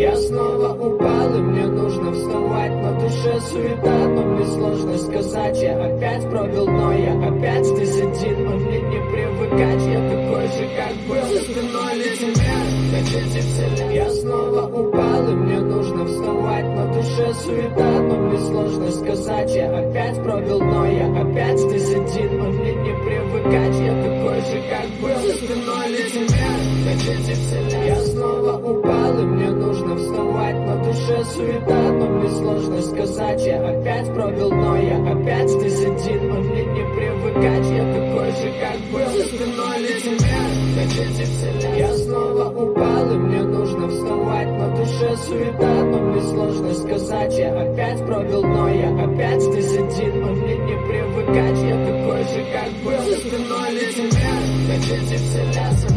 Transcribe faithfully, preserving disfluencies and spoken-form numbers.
Я снова упал, и мне нужно вставать. На душе суета, но мне сложно сказать. Я опять пробил, но я опять здесь один. Но мне не привыкать, я такой же, как был. За спиной лицемер, хотите вселять. Я снова упал, и мне нужно вставать. На душе суета, но мне сложно сказать. Я опять пробил, но я опять здесь один. Но мне не привыкать, я такой же, как был. За спиной лицемер, хотите вселять. Я снова упал, и мне нужно вставать. На душе суета, но мне сложно сказать. Я опять пробил, но я опять здесь один. Но мне не привыкать, я такой же, как был. За спиной лицемер, хотите вселять. Я снова упал, и мне нужно вставать. На душе суета, но мне сложно сказать. Я опять пробил, но я опять здесь один. Но мне не привыкать, я такой же, как был. За спиной лицемер, хотите вселяться.